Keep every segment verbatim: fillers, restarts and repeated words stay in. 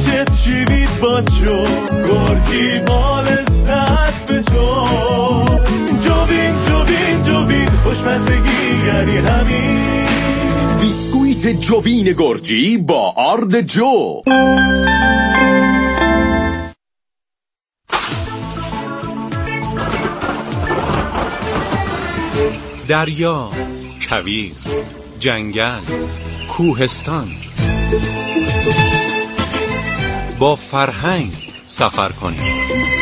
جت شیوید با جو گرگی بال ست به جو جوین جوین جوین خوشمزگی یعنی همین بیسکویت جوین گرجی با آرد جو. دریا، کویر، جنگل، کوهستان، با فرهنگ سفر کنید.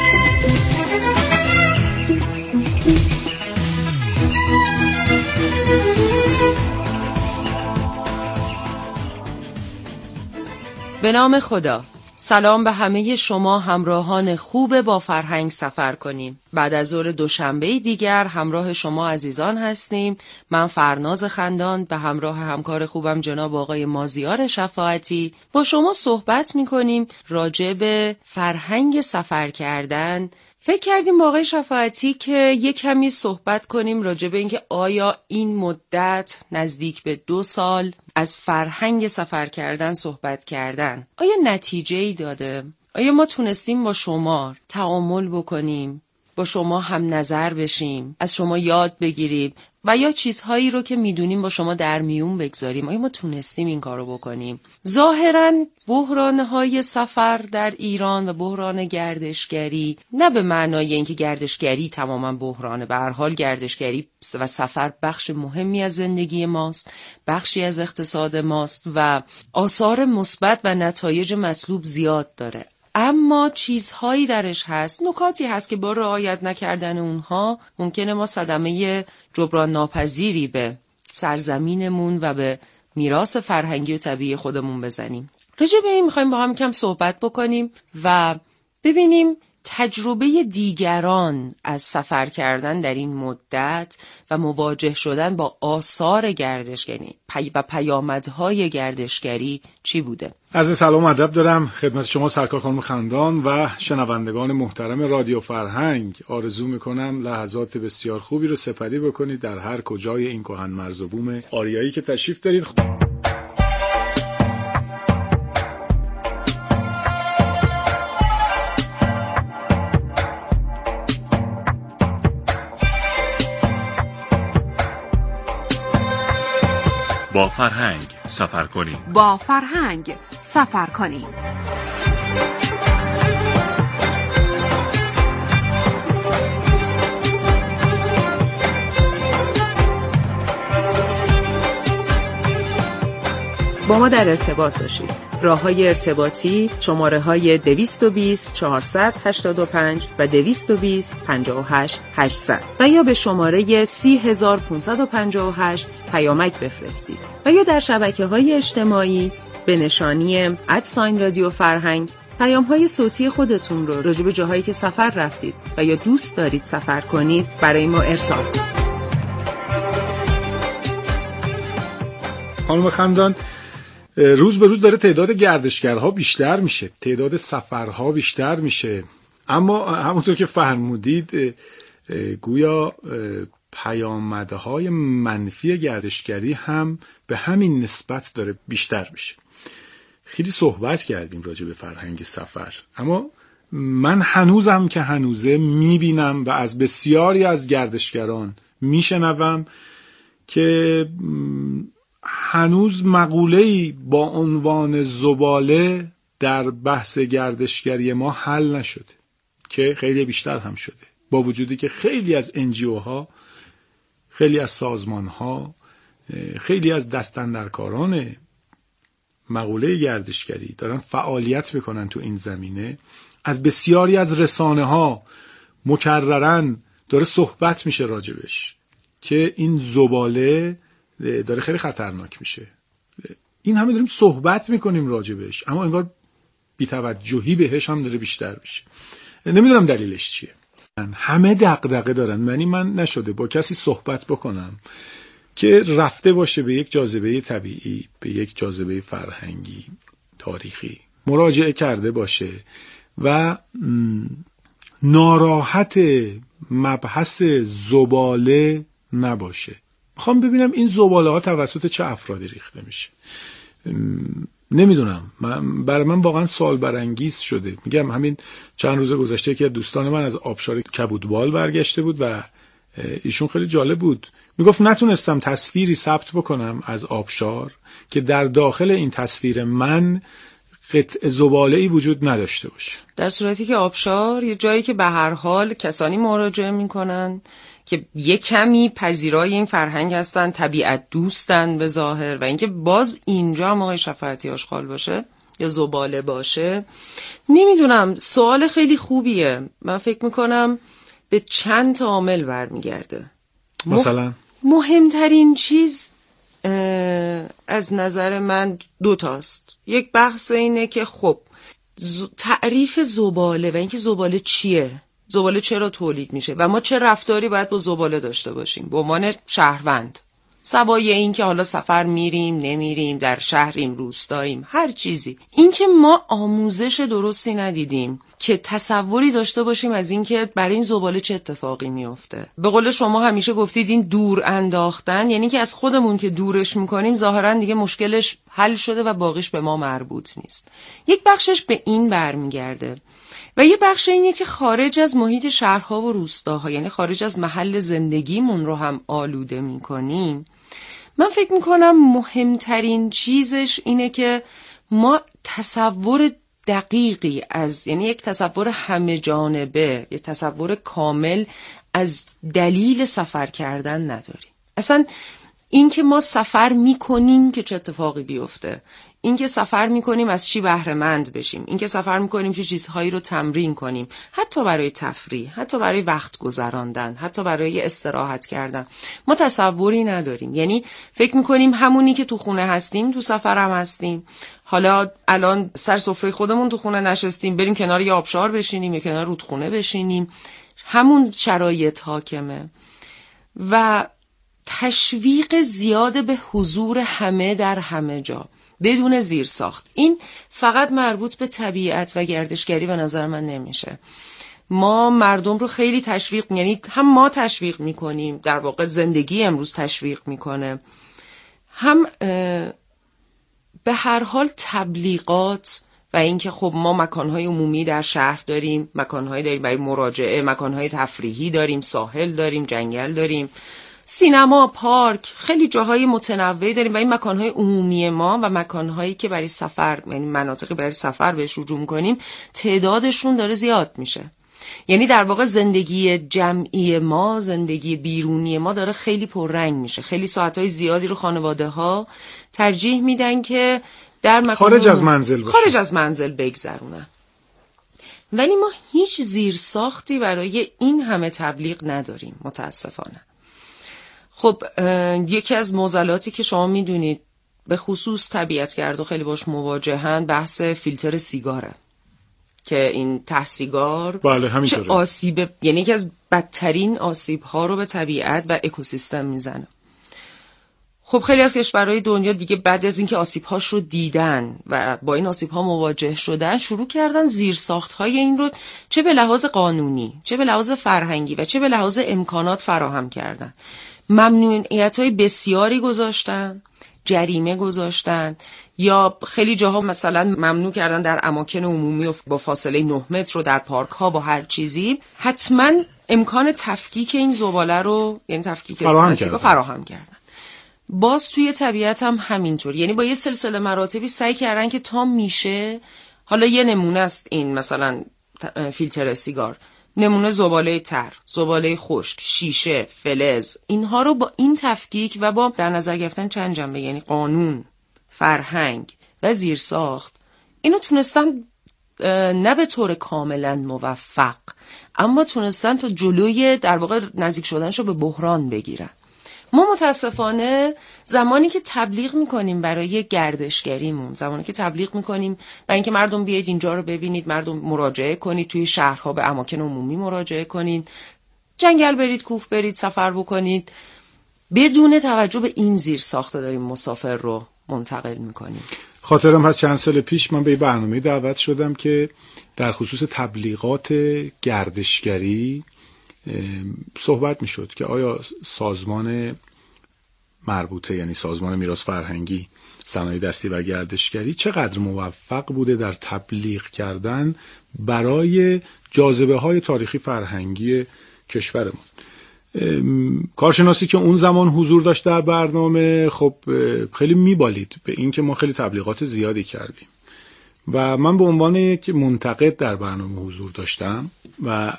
به نام خدا. سلام به همه شما همراهان خوب با فرهنگ سفر کنیم. بعد از ظهر دوشنبه دیگر همراه شما عزیزان هستیم. من فرناز خندان به همراه همکار خوبم جناب آقای مازیار شفاعتی با شما صحبت میکنیم راجع به فرهنگ سفر کردن. فکر کردیم با آقای شفاعتی که یک کمی صحبت کنیم راجع به اینکه آیا این مدت نزدیک به دو سال از فرهنگ سفر کردن صحبت کردن آیا نتیجه‌ای داده؟ آیا ما تونستیم با شما تعامل بکنیم؟ با شما هم نظر بشیم؟ از شما یاد بگیریم؟ و یا چیزهایی رو که میدونیم با شما در میون بگذاریم؟ آیا ما تونستیم این کارو بکنیم؟ ظاهراً بحران‌های سفر در ایران و بحران گردشگری نه به معنای اینکه گردشگری تماماً بحرانه، به هر حال گردشگری و سفر بخش مهمی از زندگی ماست، بخشی از اقتصاد ماست و آثار مثبت و نتایج مطلوب زیاد داره. اما چیزهایی درش هست، نکاتی هست که با رعایت نکردن اونها ممکنه ما صدمه جبران ناپذیری به سرزمینمون و به میراث فرهنگی و طبیعی خودمون بزنیم. راجع به این میخوایم با هم کم صحبت بکنیم و ببینیم تجربه دیگران از سفر کردن در این مدت و مواجه شدن با آثار گردشگری و پیامدهای گردشگری چی بوده. عرض سلام و ادب دارم خدمت شما سرکار خانم خندان و شنوندگان محترم رادیو فرهنگ. آرزو میکنم لحظات بسیار خوبی رو سپری بکنید در هر کجای این کهن مرز و بوم آریایی که تشریف دارید. با فرهنگ سفر کنیم. با فرهنگ سفر کنیم. با ما در ارتباط باشید. راه‌های ارتباطی شماره‌های دویست و بیست چهارصد و هشتاد و پنج و دویست و بیست پنجاه و هشت هشتصد و یا به شماره سی هزار و پانصد و پنجاه و هشت پیامک بفرستید و یا در شبکه‌های اجتماعی به نشانی ادساین رادیو فرهنگ پیام‌های صوتی خودتون رو راجع به جاهایی که سفر رفتید و یا دوست دارید سفر کنید برای ما ارسال کنید. خانم خندان، روز به روز داره تعداد گردشگرها بیشتر میشه، تعداد سفرها بیشتر میشه، اما همونطور که فرمودید گویا پیامدهای منفی گردشگری هم به همین نسبت داره بیشتر میشه. خیلی صحبت کردیم راجع به فرهنگ سفر، اما من هنوزم که هنوزه میبینم و از بسیاری از گردشگران میشنوم که هنوز مقوله‌ای با عنوان زباله در بحث گردشگری ما حل نشده که خیلی بیشتر هم شده، با وجودی که خیلی از انجیوها، خیلی از سازمانها، خیلی از دستاندرکاران مقوله گردشگری دارن فعالیت میکنن تو این زمینه. از بسیاری از رسانه ها مکررن داره صحبت میشه راجبش که این زباله داره خیلی خطرناک میشه. این همه داریم صحبت میکنیم راجبش، اما انگار بی‌توجهی بهش هم داره بیشتر میشه. نمیدونم دلیلش چیه. همه دغدغه دارن، یعنی من نشده با کسی صحبت بکنم که رفته باشه به یک جاذبه طبیعی، به یک جاذبه فرهنگی، تاریخی مراجعه کرده باشه و ناراحت مبحث زباله نباشه. میخوام ببینم این زباله ها توسط چه افرادی ریخته میشه. نمیدونم، من برای من واقعا سوال برانگیز شده. میگم همین چند روز گذشته که دوستان من از آبشار کبودبال برگشته بود و ایشون خیلی جالب بود، میگفت نتونستم تصویری ثبت بکنم از آبشار که در داخل این تصویر من قطع زباله‌ای وجود نداشته باشه، در صورتی که آبشار یه جایی که به هر حال کسانی مراجعه میکنن که یه کمی پذیرای این فرهنگ هستن، طبیعت دوستن به ظاهر، و اینکه باز اینجا هم آقای شفاعتی آشغال باشه یا زباله باشه. نمیدونم، سوال خیلی خوبیه. من فکر میکنم به چند تا عامل برمیگرده. مثلا مهمترین چیز از نظر من دو تاست. یک بحث اینه که خب تعریف زباله و اینکه زباله چیه، زباله چرا تولید میشه و ما چه رفتاری باید با زباله داشته باشیم به عنوان شهروند، سوای این که حالا سفر میریم نمیریم، در شهریم روستاییم، هر چیزی. این که ما آموزش درستی ندیدیم که تصوری داشته باشیم از این که برای این زباله چه اتفاقی میفته. به قول شما همیشه گفتید این دور انداختن، یعنی که از خودمون که دورش میکنیم ظاهرا دیگه مشکلش حل شده و باقیش به ما مربوط نیست. یک بخشش به این برمیگرده و یه بخش اینه که خارج از محیط شهرها و روستاها، یعنی خارج از محل زندگیمون رو هم آلوده میکنیم. من فکر میکنم مهمترین چیزش اینه که ما تصور دقیقی از، یعنی یک تصور همه جانبه، یک تصور کامل از دلیل سفر کردن نداریم. اصلا این که ما سفر میکنیم که چه اتفاقی بیفته، این که سفر میکنیم از چی بهره مند بشیم، این که سفر میکنیم که چیزهایی رو تمرین کنیم، حتی برای تفریح، حتی برای وقت گذراندن، حتی برای استراحت کردن، ما تصوری نداریم. یعنی فکر میکنیم همونی که تو خونه هستیم تو سفر هم هستیم. حالا الان سر سفره خودمون تو خونه نشستیم، بریم کنار یه آبشار بشینیم یا کنار رودخونه بشینیم، همون شرایط حاکمه. و تشویق زیاد به حضور همه در همه جا بدون زیر ساخت، این فقط مربوط به طبیعت و گردشگری به نظر من نمیشه. ما مردم رو خیلی تشویق، یعنی هم ما تشویق میکنیم، در واقع زندگی امروز تشویق میکنه، هم به هر حال تبلیغات و اینکه خب ما مکانهای عمومی در شهر داریم، مکانهای داریم برای مراجعه، مکانهای تفریحی داریم، ساحل داریم، جنگل داریم، سینما، پارک، خیلی جاهای متنوعی داریم و این مکانهای عمومی ما و مکانهایی که برای سفر، یعنی مناطقی برای سفر بهش رجوع کنیم، تعدادشون داره زیاد میشه. یعنی در واقع زندگی جمعی ما، زندگی بیرونی ما داره خیلی پررنگ میشه. خیلی ساعتهای زیادی رو خانواده ها ترجیح میدن که در مکان خارج از منزل باشه، خارج از منزل بگذرونن. ولی ما هیچ زیرساختی برای این همه تبلیغ نداریم متاسفانه. خب یکی از معضلاتی که شما میدونید به خصوص طبیعتگردا خیلی باش مواجهن بحث فیلتر سیگاره که این ته سیگار بله چه آسیب، یعنی یکی از بدترین آسیب ها رو به طبیعت و اکوسیستم میزنه. خب خیلی از کشورهای دنیا دیگه بعد از اینکه آسیب هاش رو دیدن و با این آسیب ها مواجه شدن، شروع کردن زیرساخت های این رو چه به لحاظ قانونی، چه به لحاظ فرهنگی و چه به لحاظ امکانات فراهم کردن. ممنوعیت‌های بسیاری گذاشتن، جریمه گذاشتن، یا خیلی جاها مثلا ممنوع کردن در اماکن عمومی و با فاصله نه متر رو در پارک ها با هر چیزی. حتما امکان تفکیک این زباله رو، یعنی تفکیک فراهم کردن. فراهم کردن. باز توی طبیعت هم همینطور، یعنی با یه سلسله مراتبی سعی کردن که تا میشه، حالا یه نمونه است این مثلا فیلتر سیگار، نمونه زباله تر، زباله خشک، شیشه، فلز، اینها رو با این تفکیک و با در نظر گرفتن چند جنبه، یعنی قانون، فرهنگ و زیرساخت، اینو تونستن نه به طور کاملا موفق، اما تونستن تا جلوی در واقع نزدیک شدنشو به بحران بگیرن. ما متاسفانه زمانی که تبلیغ میکنیم برای گردشگریمون، زمانی که تبلیغ میکنیم برای اینکه مردم بیاید اینجا رو ببینید، مردم مراجعه کنید، توی شهرها به اماکن عمومی مراجعه کنید، جنگل برید، کوه برید، سفر بکنید، بدون توجه به این زیر ساخته داریم مسافر رو منتقل میکنیم. خاطرم هست چند سال پیش من به برنامه دعوت شدم که در خصوص تبلیغات گردشگری صحبت میشد که آیا سازمان مربوطه، یعنی سازمان میراث فرهنگی، صنایع دستی و گردشگری چقدر موفق بوده در تبلیغ کردن برای جاذبه های تاریخی فرهنگی کشورمون. کارشناسی که اون زمان حضور داشت در برنامه خب خیلی میبالید به این که ما خیلی تبلیغات زیادی کردیم و من به عنوان یک منتقد در برنامه حضور داشتم و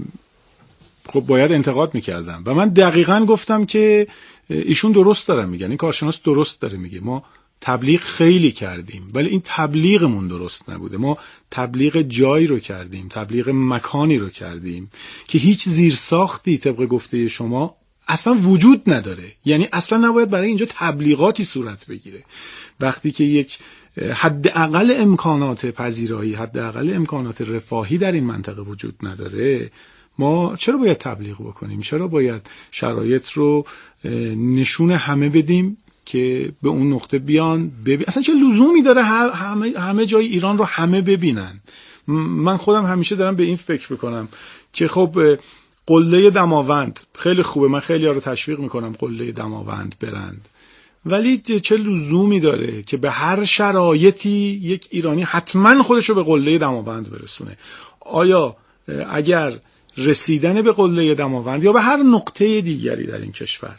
خب باید انتقاد میکردم و من دقیقاً گفتم که ایشون درست داره میگن، این کارشناس درست داره میگه، ما تبلیغ خیلی کردیم ولی این تبلیغمون درست نبوده. ما تبلیغ جایی رو کردیم، تبلیغ مکانی رو کردیم که هیچ زیرساختی طبق گفته شما اصلا وجود نداره، یعنی اصلا نباید برای اینجا تبلیغاتی صورت بگیره. وقتی که یک حداقل امکانات پذیرایی، حداقل امکانات رفاهی در این منطقه وجود نداره، ما چرا باید تبلیغ بکنیم؟ چرا باید شرایط رو نشون همه بدیم که به اون نقطه بیان ببین؟ اصلا چه لزومی داره همه همه جای ایران رو همه ببینن؟ من خودم همیشه دارم به این فکر میکنم که خب قله دماوند خیلی خوبه، من خیلی ها رو تشویق میکنم قله دماوند برند، ولی چه لزومی داره که به هر شرایطی یک ایرانی حتما خودش رو به قله دماوند برسونه؟ آیا اگر رسیدن به قله دماوند یا به هر نقطه دیگری در این کشور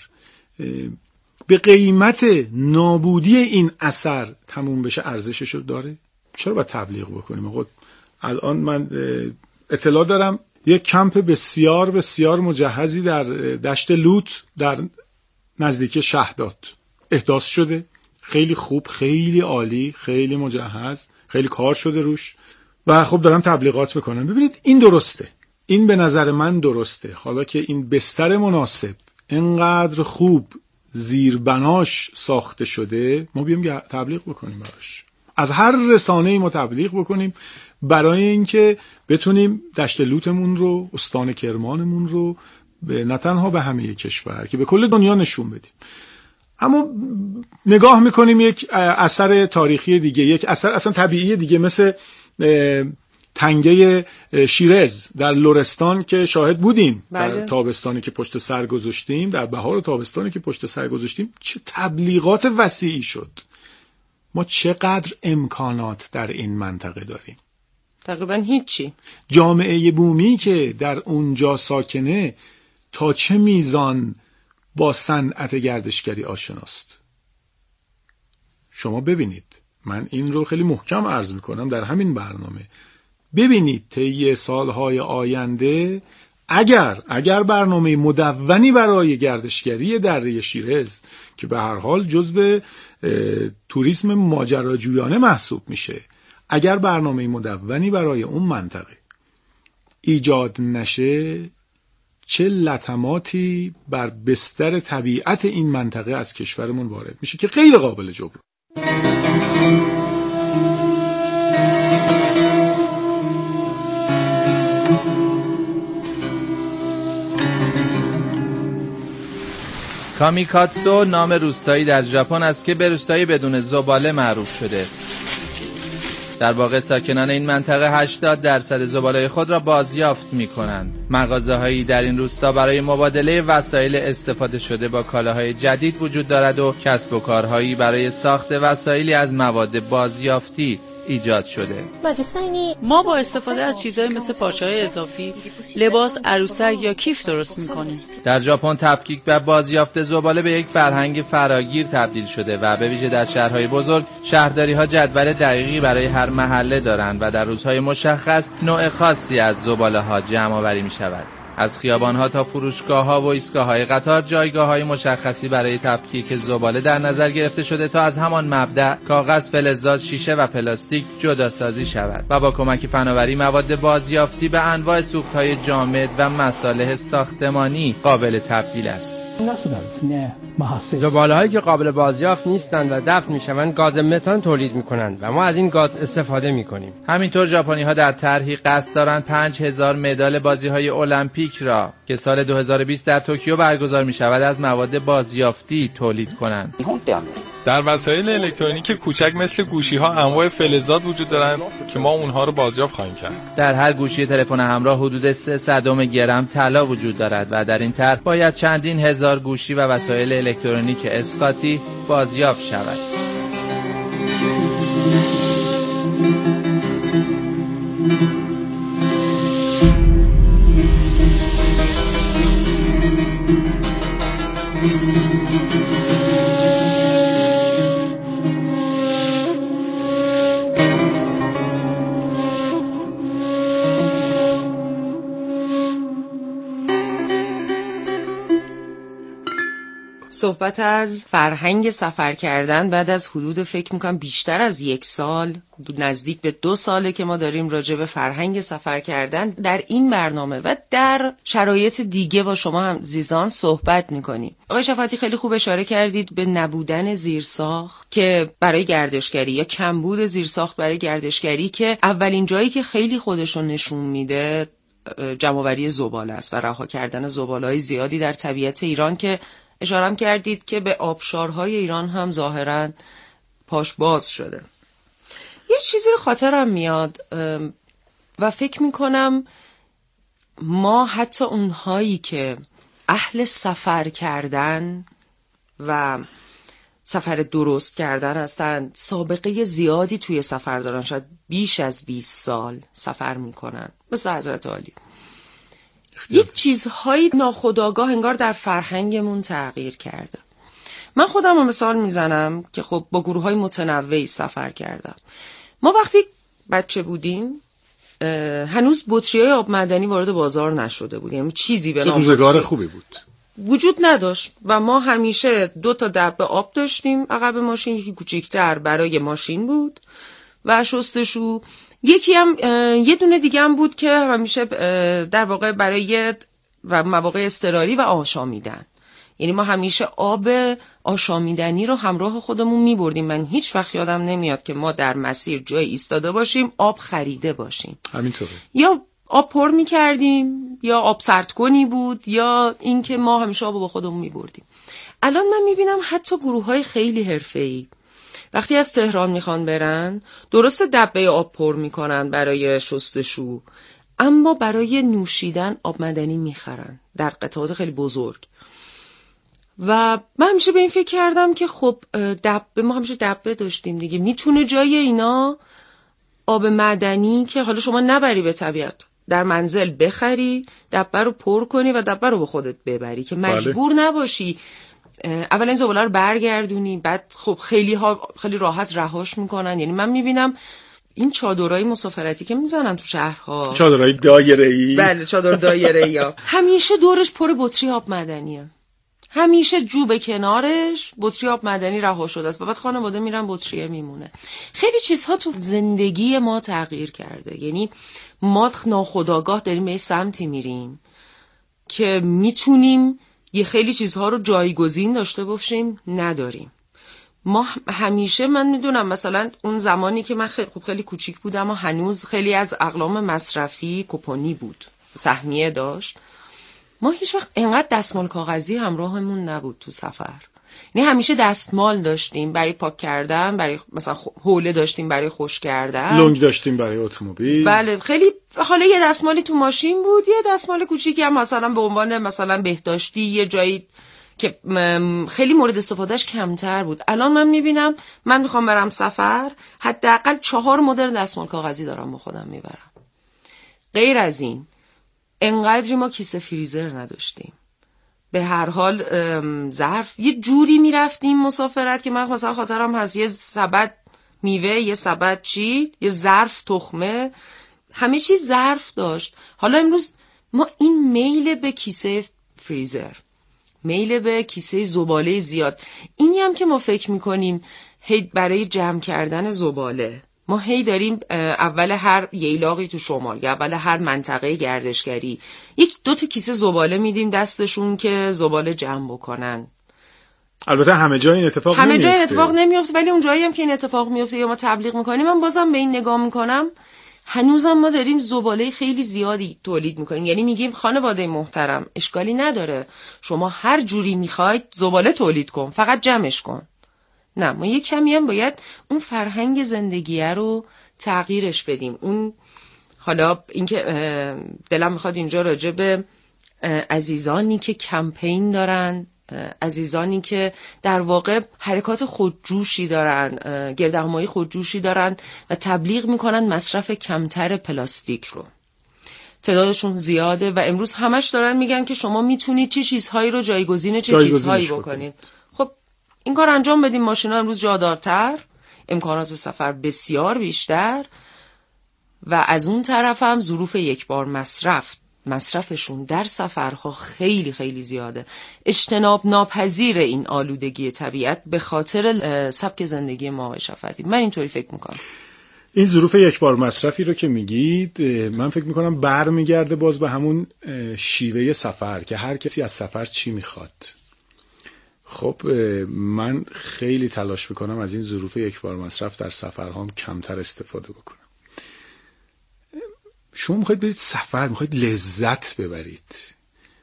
به قیمت نابودی این اثر تموم بشه ارزشش رو داره؟ چرا باید تبلیغ بکنیم؟ آقا الان من اطلاع دارم یک کمپ بسیار بسیار مجهزی در دشت لوت در نزدیکی شهداد احداث شده، خیلی خوب، خیلی عالی، خیلی مجهز، خیلی کار شده روش و خب دارم تبلیغات میکنم. ببینید این درسته، این به نظر من درسته. حالا که این بستر مناسب اینقدر خوب زیربناش ساخته شده، ما بیام تبلیغ بکنیم براش، از هر رسانه‌ای ما تبلیغ بکنیم برای اینکه بتونیم دشت لوتمون رو، استان کرمانمون رو به نه تنها به همه کشور که به کل دنیا نشون بدیم. اما نگاه میکنیم یک اثر تاریخی دیگه، یک اثر اصلا طبیعی دیگه مثل تنگه شیرز در لرستان که شاهد بودیم، بله. در تابستانی که پشت سر گذاشتیم، در بهار و تابستانی که پشت سر گذاشتیم، چه تبلیغات وسیعی شد. ما چقدر امکانات در این منطقه داریم؟ تقریبا هیچی. جامعه بومی که در اونجا ساکنه تا چه میزان با صنعت گردشگری آشناست؟ شما ببینید، من این رو خیلی محکم عرض میکنم در همین برنامه، ببینید طی سالهای آینده اگر اگر برنامه مدونی برای گردشگری دره شیرز که به هر حال جزو توریسم ماجراجویانه محسوب میشه، اگر برنامه مدونی برای اون منطقه ایجاد نشه، چه لطماتی بر بستر طبیعت این منطقه از کشورمون وارد میشه که غیر قابل جبران. کامیکاتسو نام روستایی در ژاپن است که به روستایی بدون زباله معروف شده. در واقع ساکنان این منطقه هشتاد درصد زباله خود را بازیافت می کنند. مغازه‌هایی در این روستا برای مبادله وسایل استفاده شده با کالاهای جدید وجود دارد و کسب و کارهایی برای ساخت وسایلی از مواد بازیافتی ایجاد شده. ما با استفاده از چیزهای مثل پارچه‌های اضافی لباس، عروسک یا کیف درست می‌کنیم. در ژاپن تفکیک و بازیافت زباله به یک فرهنگ فراگیر تبدیل شده و به ویژه در شهرهای بزرگ شهرداری‌ها جدول دقیقی برای هر محله دارند و در روزهای مشخص نوع خاصی از زباله‌ها جمع‌آوری می‌شود. از خیابان‌ها تا فروشگاه‌ها و ایستگاه‌های قطار جایگاه‌های مشخصی برای تفکیک زباله در نظر گرفته شده تا از همان مبدأ کاغذ، فلزات، شیشه و پلاستیک جداسازی شود و با کمک فناوری مواد بازیافتی به انواع سوخت‌های جامد و مصالح ساختمانی قابل تبدیل است. زباله‌هایی که قابل بازیافت نیستند و دفن می‌شوند گاز متان تولید می‌کنند و ما از این گاز استفاده می‌کنیم. همینطور ژاپنی‌ها در طرحی قصد دارند پنج هزار مدال بازی‌های المپیک را که سال دو هزار و بیست در توکیو برگزار می‌شود از مواد بازیافتی تولید کنند. در وسایل الکترونیک کوچک مثل گوشی‌ها انواع فلزات وجود دارند که ما اونها رو بازیافت خواهیم کرد. در هر گوشی تلفن همراه حدود سه صدم گرم طلا وجود دارد و در این طرح باید چندین هزار گوشی و وسایل الکترونیک اسقاطی بازیافت شود. صحبت از فرهنگ سفر کردن بعد از حدود فکر میکنم بیشتر از یک سال، نزدیک به دو ساله که ما داریم راجع به فرهنگ سفر کردن در این برنامه و در شرایط دیگه با شما هم عزیزان صحبت میکنیم. آقای شفاعتی خیلی خوب اشاره کردید به نبودن زیرساخت که برای گردشگری یا کمبود زیرساخت برای گردشگری که اولین جایی که خیلی خودشون نشون میده جمع‌آوری زباله است و رها کردن زباله‌های زیادی در طبیعت ایران که اشاره کردید که به آبشارهای ایران هم ظاهراً پاش باز شده. یه چیزی رو خاطرم میاد و فکر میکنم ما حتی اونهایی که اهل سفر کردن و سفر درست کردن هستن سابقه زیادی توی سفر دارن، شاید بیش از بیست سال سفر میکنن مثل حضرت عالی. یک چیزهای ناخودآگاه انگار در فرهنگمون تغییر کرده. من خودم رو مثال میزنم که خب با گروه‌های متنوعی سفر کردم. ما وقتی بچه بودیم هنوز بطری‌های آب معدنی وارد بازار نشده بود، یعنی چیزی به نام روزگار خوبی بود وجود نداشت و ما همیشه دو تا دبه آب داشتیم عقب ماشین، یکی کوچیک‌تر برای ماشین بود و شستشو، یکی هم یه دونه دیگه هم بود که همیشه در واقع برای و مواقع اضطراری و آشامیدن. یعنی ما همیشه آب آشامیدنی رو همراه خودمون میبردیم. من هیچ وقت یادم نمیاد که ما در مسیر جای ایستاده باشیم آب خریده باشیم. همینطوره. یا آب پر میکردیم یا آب سردکنی بود یا اینکه ما همیشه آب با خودمون میبردیم. الان من میبینم حتی گروه‌های خیلی حرفه‌ای وقتی از تهران میخوان برن درست دبه آب پر میکنن برای شستشو، اما برای نوشیدن آب معدنی میخرن در قطعات خیلی بزرگ. و من همیشه به این فکر کردم که خب دبه، ما همیشه دبه داشتیم دیگه، میتونه جای اینا آب معدنی که حالا شما نبری به طبیعت در منزل بخری، دبه رو پر کنی و دبه رو به خودت ببری که مجبور بله. نباشی اولا این زباله رو برگردونی، بعد خب خیلی ها خیلی راحت رهاش میکنن. یعنی من میبینم این چادرای مسافرتی که میزنن تو شهرها، چادرای دایره‌ای، بله چادر دایره‌ای ها، همیشه دورش پر بطری آب معدنیه، همیشه جو به کنارش بطری آب معدنی رها شده است و بعد خانواده میرن بطریه میمونه. خیلی چیزها تو زندگی ما تغییر کرده. یعنی ما ناخودآگاه داریم به سمتی میریم که میتونیم یه خیلی چیزها رو جایگزین داشته باشیم، نداریم. ما همیشه، من میدونم مثلا اون زمانی که من خیلی خوب خیلی کوچیک بودم و هنوز خیلی از اقلام مصرفی کوپونی بود، سهمیه داشت، ما هیچ وقت اینقدر دستمال کاغذی همراهمون نبود تو سفر. یعنی همیشه دستمال داشتیم برای پاک کردن، برای مثلا حوله داشتیم برای خشک کردن، لنگ داشتیم برای اتومبیل. بله خیلی، حالا یه دستمالی تو ماشین بود، یه دستمال کوچیکی هم مثلا به عنوان مثلا بهداشتی یه جایی که خیلی مورد استفادهش کمتر بود. الان من میبینم من میخوام برم سفر حداقل چهار مدل دستمال کاغذی دارم با خودم میبرم. غیر از این انقدری ما کیسه فریزر نداشتیم. به هر حال ظرف یه جوری میرفتیم مسافرت که من مثلا خاطرم هست یه سبد میوه، یه سبد چی، یه ظرف تخمه، همه چیز ظرف داشت. حالا امروز ما این میل به کیسه فریزر، میل به کیسه زباله زیاد، اینی هم که ما فکر میکنیم هی برای جمع کردن زباله ما هی داریم اول هر ییلاقی تو شمال یا اول هر منطقه گردشگری یک دو تا کیسه زباله میدیم دستشون که زباله جمع بکنن. البته همه جای این اتفاق همه نمیفته. جای این اتفاق نمیفته، ولی اون جایی هم که این اتفاق میفته یا ما تبلیغ میکنیم، من بازم به این نگاه میکنم هنوزم ما داریم زباله خیلی زیادی تولید میکنیم. یعنی میگیم خانواده محترم اشکالی نداره، شما هر جوری میخواید زباله تولید کن، فقط جمعش کن. نه، ما یک کمی هم باید اون فرهنگ زندگیه رو تغییرش بدیم. اون حالا اینکه دلم میخواد اینجا راجع به عزیزانی که کمپین دارن عزیزانی که در واقع حرکات خودجوشی دارن، گردهمایی خودجوشی دارن و تبلیغ میکنن مصرف کمتر پلاستیک رو. تعدادشون زیاده و امروز همش دارن میگن که شما میتونید چه چیزهایی رو جایگزین چه چیزهایی بکنید. خب این کار انجام بدیم. ماشینا امروز جادارتر، امکانات سفر بسیار بیشتر و از اون طرف هم ظروف یک بار مصرف مصرفشون در سفرها خیلی خیلی زیاده. اجتناب ناپذیر این آلودگی طبیعت به خاطر سبک زندگی ما آقای شفاعتی. من اینطوری فکر میکنم. این ظروف یک بار مصرفی رو که میگید، من فکر میکنم برمیگرده باز به همون شیوه سفر که هر کسی از سفر چی میخواد. خب من خیلی تلاش میکنم از این ظروف یک بار مصرف در سفرهام کمتر استفاده بکنم. شما میخواید برید سفر، میخواید لذت ببرید.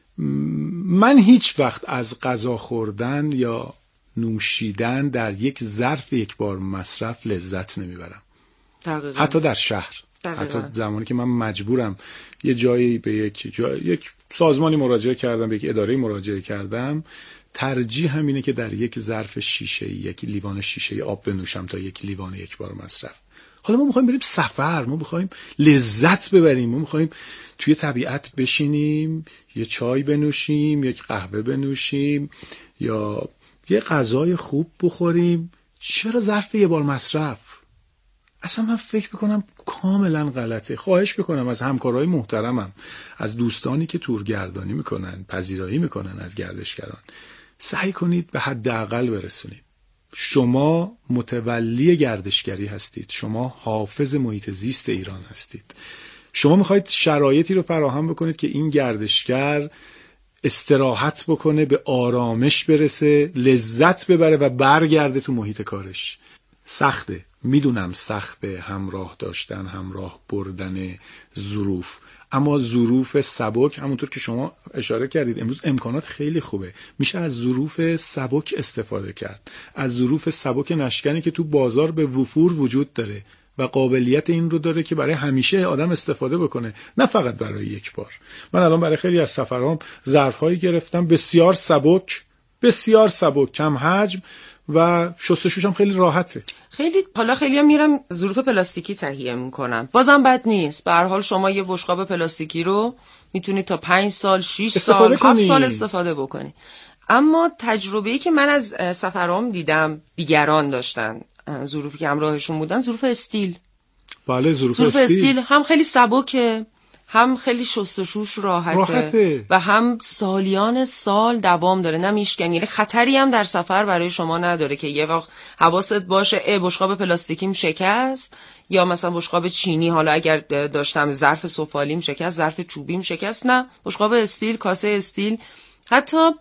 من هیچ وقت از غذا خوردن یا نوشیدن در یک ظرف یک بار مصرف لذت نمیبرم. دقیقا. حتی در شهر. دقیقا. حتی زمانی که من مجبورم یه جایی به یک جای، یک سازمانی مراجعه کردم، به یک اداره مراجعه کردم، ترجیح همینه که در یک ظرف شیشه‌ای، یک لیوان شیشه‌ای آب بنوشم تا یک لیوان یک بار مصرف. حالا ما میخوایم بریم سفر، ما میخوایم لذت ببریم، ما میخوایم توی طبیعت بشینیم، یه چای بنوشیم، یک قهوه بنوشیم یا یه غذای خوب بخوریم. چرا ظرف یه بار مصرف؟ اصلا من فکر میکنم کاملا غلطه. خواهش میکنم از همکارای محترمم، از دوستانی که تورگردانی میکنن، پذیرایی میکنن از گردشگران، سعی کنید به حداقل برسونید. شما متولی گردشگری هستید، شما حافظ محیط زیست ایران هستید. شما میخواید شرایطی رو فراهم بکنید که این گردشگر استراحت بکنه، به آرامش برسه، لذت ببره و برگرده تو محیط کارش. سخته، میدونم سخته همراه داشتن، همراه بردن ظروف، اما ظروف سبک، همونطور که شما اشاره کردید امروز امکانات خیلی خوبه، میشه از ظروف سبک استفاده کرد، از ظروف سبک نشکنی که تو بازار به وفور وجود داره و قابلیت این رو داره که برای همیشه آدم استفاده بکنه، نه فقط برای یک بار. من الان برای خیلی از سفرام ظرف‌هایی گرفتم بسیار سبک، بسیار سبک، کم حجم و شستشوش هم خیلی راحته. خیلی حالا خیلی هم میرم ظروف پلاستیکی تهیه میکنن، بازم بد نیست. به هر حال شما یه بشقاب پلاستیکی رو میتونید تا پنج سال، شش سال، هفت سال استفاده بکنید. اما تجربه‌ای که من از سفرام دیدم دیگران داشتن، ظروفی که همراهشون بودن، ظروف استیل. بله ظروف, ظروف استیل. استیل هم خیلی سبکه، هم خیلی شستشوش راحته, راحته و هم سالیان سال دوام داره، نمیشکنه. یعنی خطری هم در سفر برای شما نداره که یه وقت حواست باشه ای بشقاب پلاستیکیم شکست، یا مثلا بشقاب چینی، حالا اگر داشتم ظرف سفالیم شکست، ظرف چوبیم شکست. نه، بشقاب استیل، کاسه استیل، حتی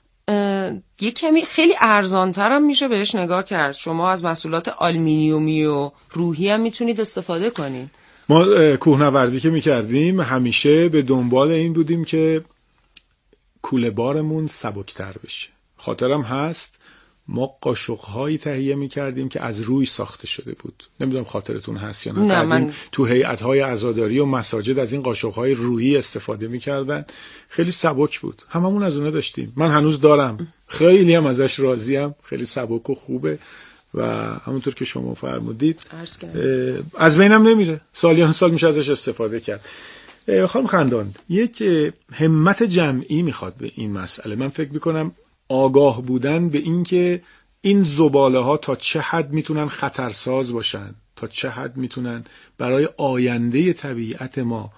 یه کمی خیلی ارزان‌تر هم میشه بهش نگاه کرد. شما از محصولات آلومینیومی و روحی هم میتونید استفاده کنید. ما کوهنوردی که میکردیم همیشه به دنبال این بودیم که کوله بارمون سبکتر بشه. خاطرم هست ما قاشق‌هایی تهیه میکردیم که از روی ساخته شده بود. نمیدونم خاطرتون هست یا نه. نه من... تو هیئت‌های عزاداری و مساجد از این قاشق‌های رویی استفاده میکردن، خیلی سبک بود. هممون از اونها داشتیم. من هنوز دارم، خیلی هم ازش راضیم، خیلی سبک و خوبه و همونطور که شما فرمودید از بینم نمیره، سالیان سال میشه ازش استفاده کرد. خانم خندان، یک همت جمعی میخواد به این مسئله. من فکر میکنم آگاه بودن به این که این زباله ها تا چه حد میتونن خطرساز باشن، تا چه حد میتونن برای آینده طبیعت ما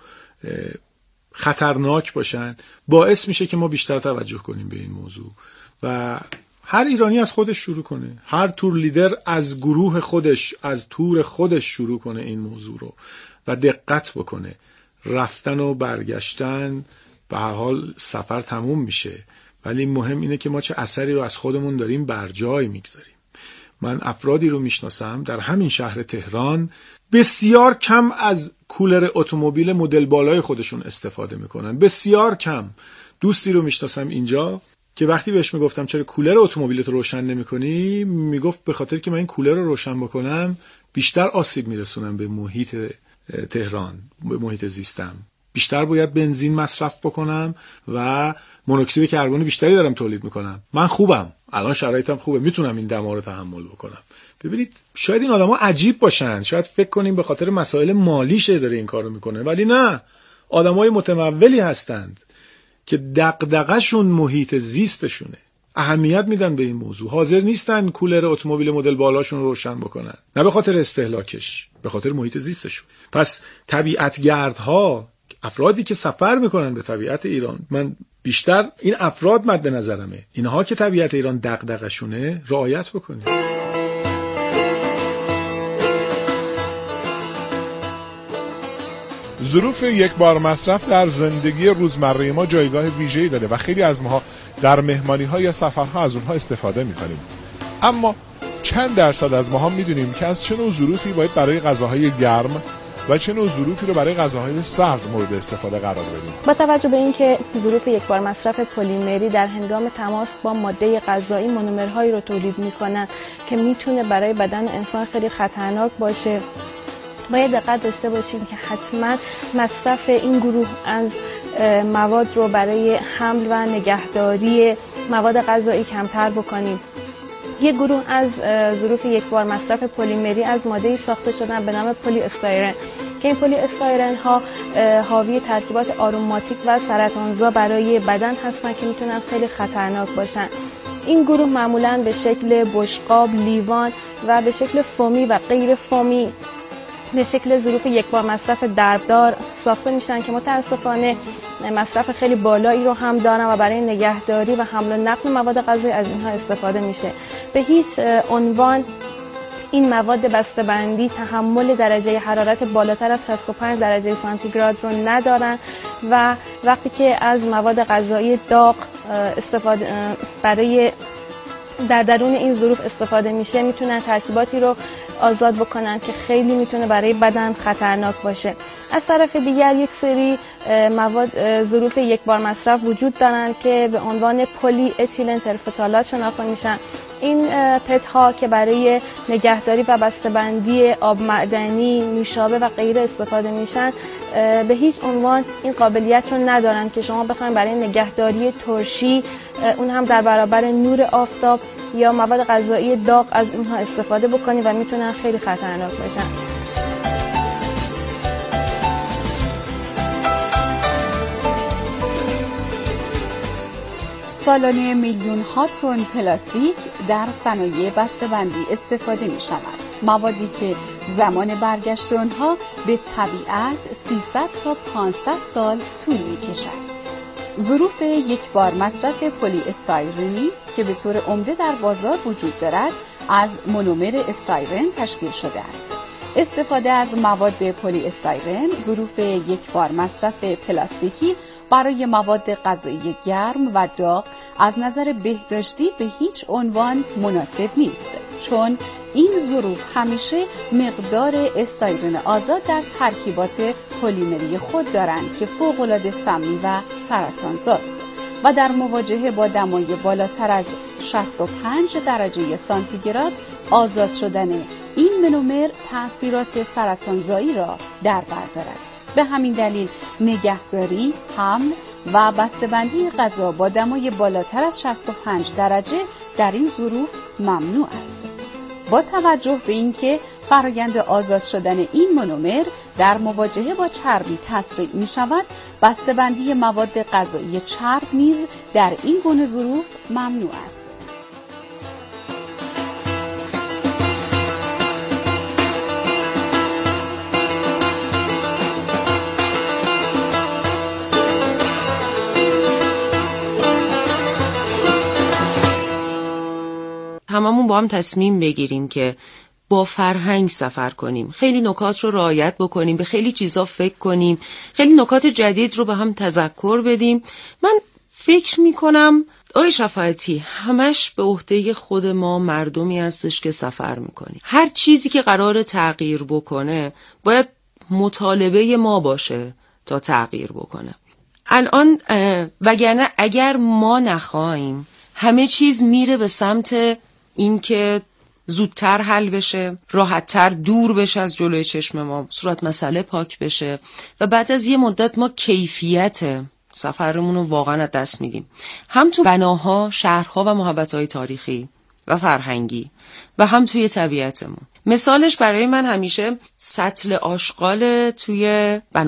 خطرناک باشن، باعث میشه که ما بیشتر توجه کنیم به این موضوع و هر ایرانی از خودش شروع کنه، هر تور لیدر از گروه خودش، از تور خودش شروع کنه این موضوع رو و دقت بکنه. رفتن و برگشتن به هر حال سفر تموم میشه، ولی مهم اینه که ما چه اثری رو از خودمون داریم بر جای میگذاریم. من افرادی رو میشناسم در همین شهر تهران بسیار کم از کولر اتومبیل مدل بالای خودشون استفاده میکنن، بسیار کم. دوستی رو میشناسم اینجا که وقتی بهش میگفتم چرا کولر اتومبیلت رو روشن نمی‌کنی، میگفت به خاطر که من این کولر رو روشن بکنم بیشتر آسیب میرسونم به محیط تهران، به محیط زیستم، بیشتر باید بنزین مصرف بکنم و مونوکسید کربن بیشتری دارم تولید میکنم. من خوبم، الان شرایطم خوبه، میتونم این دما رو تحمل بکنم. ببینید شاید این آدما عجیب باشن، شاید فکر کنیم به خاطر مسائل مالیشه داره این کارو میکنه، ولی نه، آدمای متمولی هستند که دغدغه‌شون محیط زیستشونه، اهمیت میدن به این موضوع، حاضر نیستن کولر اتومبیل مدل بالاشون رو روشن بکنن، نه به خاطر استهلاکش، به خاطر محیط زیستشون. پس طبیعتگردها، افرادی که سفر میکنن به طبیعت ایران، من بیشتر این افراد مد نظرمه، اینها که طبیعت ایران دغدغه‌شونه رعایت بکنید. ظروف یک بار مصرف در زندگی روزمره ما جایگاه ویژه‌ای داره و خیلی از ماها در مهمانی‌ها یا سفرها از اونها استفاده می‌کنیم. اما چند درصد از ماها می‌دونیم که از چه نوع ظروفی باید برای غذاهای گرم و چه نوع ظروفی رو برای غذاهای سرد مورد استفاده قرار بدیم؟ با توجه به اینکه ظروف یک بار مصرف پلیمری در هنگام تماس با ماده غذایی مونومرهایی رو تولید می‌کنن که میتونه برای بدن انسان خیلی خطرناک باشه، باید دقت داشته باشیم که حتما مصرف این گروه از مواد رو برای حمل و نگهداری مواد غذایی کمتر بکنیم. یک گروه از ظروف یک بار مصرف پلیمری از ماده‌ای ساخته شدن به نام پلی استایرن که این پلی استایرن ها حاوی ترکیبات آروماتیک و سرطانزا برای بدن هستن که میتونن خیلی خطرناک باشن. این گروه معمولاً به شکل بشقاب، لیوان و به شکل فومی و غیر فومی به شکل ظروف یک بار مصرف دربدار ساخته میشن که متاسفانه مصرف خیلی بالایی رو هم دارن و برای نگهداری و حمل و نقل مواد غذایی از اینها استفاده میشه. به هیچ عنوان این مواد بسته‌بندی تحمل درجه حرارت بالاتر از شصت و پنج درجه سانتیگراد رو ندارن و وقتی که از مواد غذایی داغ استفاده برای در درون این ظروف استفاده میشه میتونن ترکیباتی رو آزاد بکنن که خیلی میتونه برای بدن خطرناک باشه. از طرف دیگر یک سری مواد ظروف یک بار مصرف وجود دارن که به عنوان پلی اتیلن ترفتالات شناخته میشن. این پت ها که برای نگهداری و بسته‌بندی آب معدنی، نوشابه و غیره استفاده میشن به هیچ عنوان این قابلیت رو ندارن که شما بخواید برای نگهداری ترشی، اون هم در برابر نور آفتاب یا مواد غذایی داغ، از اونها استفاده بکنید و میتونن خیلی خطرناک باشن. سالانه میلیون ها تن پلاستیک در صنایع بسته‌بندی استفاده می شود. موادی که زمان برگشت آنها به طبیعت سیصد تا پانصد سال طول می کشد. ظروف یک بار مصرف پلی استایرنی که به طور عمده در بازار وجود دارد از مونومر استایرن تشکیل شده است. استفاده از مواد پلی استایرن ظروف یک بار مصرف پلاستیکی برای مواد غذایی گرم و داغ از نظر بهداشتی به هیچ عنوان مناسب نیست، چون این ظروف همیشه مقدار استایرن آزاد در ترکیبات پلیمری خود دارند که فوق‌العاده سمی و سرطانزاست و در مواجهه با دمای بالاتر از شصت و پنج درجه سانتیگراد آزاد شدن این مونومر تأثیرات سرطانزایی را در بر دارد. به همین دلیل نگهداری، حمل و بسته‌بندی غذا با دمای بالاتر از شصت و پنج درجه در این ظروف ممنوع است. با توجه به اینکه فرآیند آزاد شدن این مونومر در مواجهه با چربی تسریع می شود، بسته‌بندی مواد غذایی چرب نیز در این گونه ظروف ممنوع است. هممون با هم تصمیم بگیریم که با فرهنگ سفر کنیم، خیلی نکات رو رعایت بکنیم، به خیلی چیزا فکر کنیم، خیلی نکات جدید رو به هم تذکر بدیم. من فکر میکنم آقای شفاعتی همش به عهده خود ما مردمی هستش که سفر میکنیم. هر چیزی که قرار تغییر بکنه باید مطالبه ما باشه تا تغییر بکنه. الان وگرنه اگر ما نخواهیم همه چیز میره به سمت این که زودتر حل بشه، راحتتر دور بشه از جلوی چشم ما، صورت مسئله پاک بشه و بعد از یه مدت ما کیفیت سفرمون رو واقعا از دست میدیم. هم تو بناها، شهرها و محوطه‌های تاریخی و فرهنگی و هم توی طبیعتمون. مثالش برای من همیشه سطل آشغال توی